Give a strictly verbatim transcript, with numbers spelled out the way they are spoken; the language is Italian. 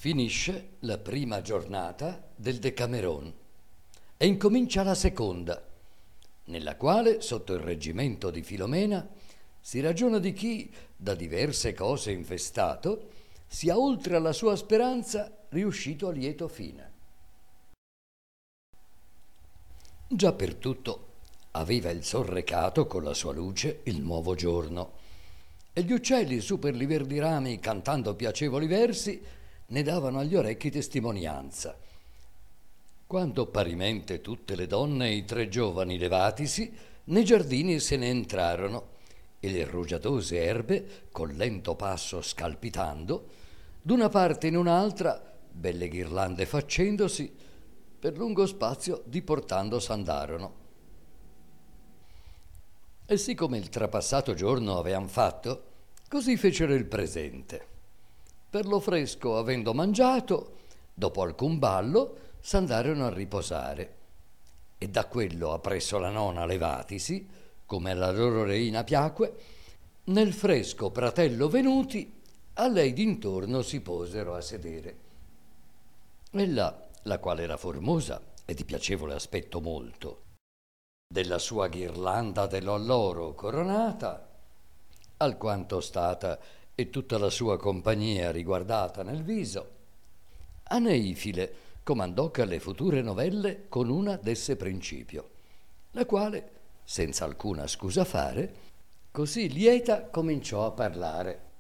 Finisce la prima giornata del Decameron e incomincia la seconda, nella quale, sotto il reggimento di Filomena, si ragiona di chi, da diverse cose infestato, sia oltre alla sua speranza riuscito a lieto fine. Già per tutto aveva il sol recato con la sua luce il nuovo giorno, e gli uccelli su per li verdi rami, cantando piacevoli versi, ne davano agli orecchi testimonianza. Quando parimente tutte le donne e i tre giovani levatisi, nei giardini se ne entrarono, e le rugiadose erbe, col lento passo scalpitando, d'una parte in un'altra, belle ghirlande faccendosi, per lungo spazio diportando s'andarono. E siccome il trapassato giorno avean fatto, così fecero il presente. Per lo fresco, avendo mangiato, dopo alcun ballo, s'andarono a riposare. E da quello appresso la nona levatisi, come alla loro reina piacque, nel fresco pratello venuti, a lei d'intorno si posero a sedere. Ella, la quale era formosa e di piacevole aspetto molto, della sua ghirlanda dell'alloro coronata, alquanto stata e tutta la sua compagnia riguardata nel viso, a Neifile comandò che alle future novelle con una desse principio, la quale, senza alcuna scusa fare, così lieta cominciò a parlare.